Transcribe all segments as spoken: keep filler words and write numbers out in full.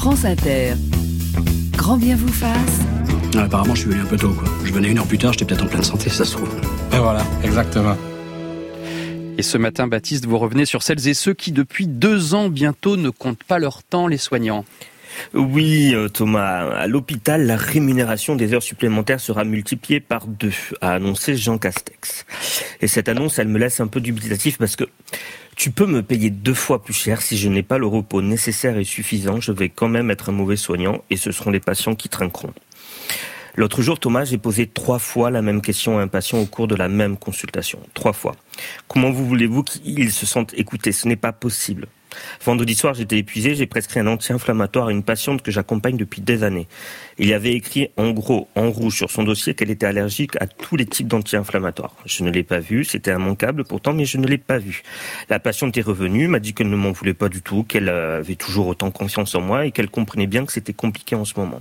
France Inter. Grand bien vous fasse. Ah, apparemment, je suis venu un peu tôt, quoi. Je venais une heure plus tard, j'étais peut-être en pleine santé, ça se trouve. Et voilà, exactement. Et ce matin, Baptiste, vous revenez sur celles et ceux qui, depuis deux ans bientôt, ne comptent pas leur temps, les soignants. Oui, Thomas, à l'hôpital, la rémunération des heures supplémentaires sera multipliée par deux, a annoncé Jean Castex. Et cette annonce, elle me laisse un peu dubitatif parce que tu peux me payer deux fois plus cher si je n'ai pas le repos nécessaire et suffisant, je vais quand même être un mauvais soignant et ce seront les patients qui trinqueront. L'autre jour, Thomas, j'ai posé trois fois la même question à un patient au cours de la même consultation. Trois fois. Comment vous voulez-vous qu'ils se sentent écoutés ? Ce n'est pas possible. Vendredi soir, j'étais épuisé, j'ai prescrit un anti-inflammatoire à une patiente que j'accompagne depuis des années. Il y avait écrit en gros, en rouge sur son dossier qu'elle était allergique à tous les types d'anti-inflammatoires. Je ne l'ai pas vu, c'était immanquable pourtant, mais je ne l'ai pas vu. La patiente est revenue, m'a dit qu'elle ne m'en voulait pas du tout, qu'elle avait toujours autant confiance en moi et qu'elle comprenait bien que c'était compliqué en ce moment.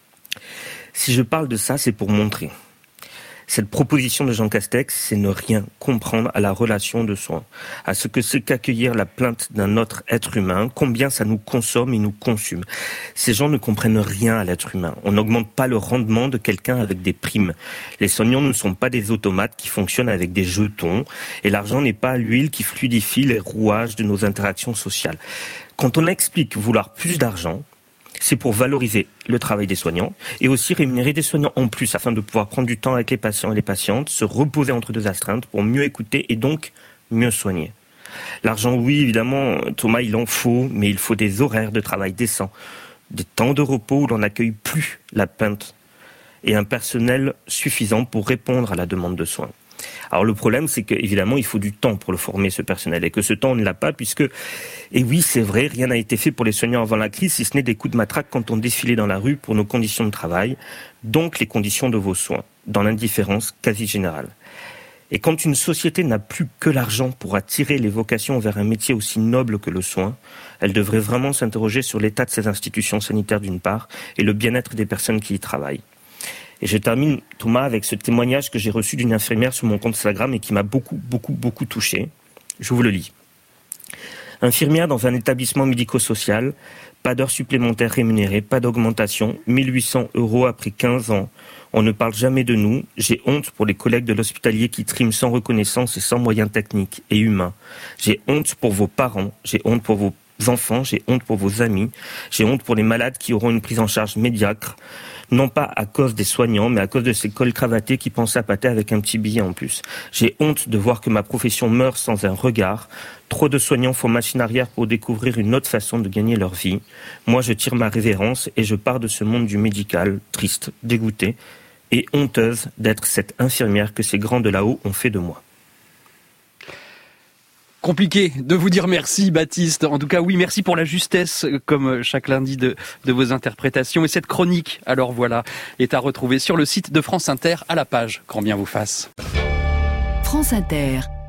Si je parle de ça, c'est pour montrer. Cette proposition de Jean Castex, c'est ne rien comprendre à la relation de soins, à ce que c'est qu'accueillir la plainte d'un autre être humain, combien ça nous consomme et nous consume. Ces gens ne comprennent rien à l'être humain. On n'augmente pas le rendement de quelqu'un avec des primes. Les soignants ne sont pas des automates qui fonctionnent avec des jetons, et l'argent n'est pas l'huile qui fluidifie les rouages de nos interactions sociales. Quand on explique vouloir plus d'argent, c'est pour valoriser le travail des soignants et aussi rémunérer des soignants en plus afin de pouvoir prendre du temps avec les patients et les patientes, se reposer entre deux astreintes pour mieux écouter et donc mieux soigner. L'argent, oui, évidemment, Thomas, il en faut, mais il faut des horaires de travail décents, des temps de repos où l'on n'accueille plus la plainte et un personnel suffisant pour répondre à la demande de soins. Alors le problème, c'est qu'évidemment, il faut du temps pour le former, ce personnel, et que ce temps, on ne l'a pas, puisque, et oui, c'est vrai, rien n'a été fait pour les soignants avant la crise, si ce n'est des coups de matraque quand on défilait dans la rue pour nos conditions de travail, donc les conditions de vos soins, dans l'indifférence quasi générale. Et quand une société n'a plus que l'argent pour attirer les vocations vers un métier aussi noble que le soin, elle devrait vraiment s'interroger sur l'état de ses institutions sanitaires d'une part, et le bien-être des personnes qui y travaillent. Et je termine, Thomas, avec ce témoignage que j'ai reçu d'une infirmière sur mon compte Instagram et qui m'a beaucoup, beaucoup, beaucoup touché. Je vous le lis. Infirmière dans un établissement médico-social, pas d'heures supplémentaires rémunérées, pas d'augmentation, mille huit cents euros après quinze ans. On ne parle jamais de nous. J'ai honte pour les collègues de l'hospitalier qui triment sans reconnaissance et sans moyens techniques et humains. J'ai honte pour vos parents, j'ai honte pour vos enfants, j'ai honte pour vos amis, j'ai honte pour les malades qui auront une prise en charge médiocre, non pas à cause des soignants, mais à cause de ces cols cravatés qui pensent à pâter avec un petit billet en plus. J'ai honte de voir que ma profession meurt sans un regard. Trop de soignants font machine arrière pour découvrir une autre façon de gagner leur vie. Moi, je tire ma révérence et je pars de ce monde du médical, triste, dégoûtée et honteuse d'être cette infirmière que ces grands de là-haut ont fait de moi. Compliqué de vous dire merci, Baptiste. En tout cas, oui, merci pour la justesse, comme chaque lundi, de, de vos interprétations. Et cette chronique, alors voilà, est à retrouver sur le site de France Inter à la page Grand bien vous fasse. France Inter.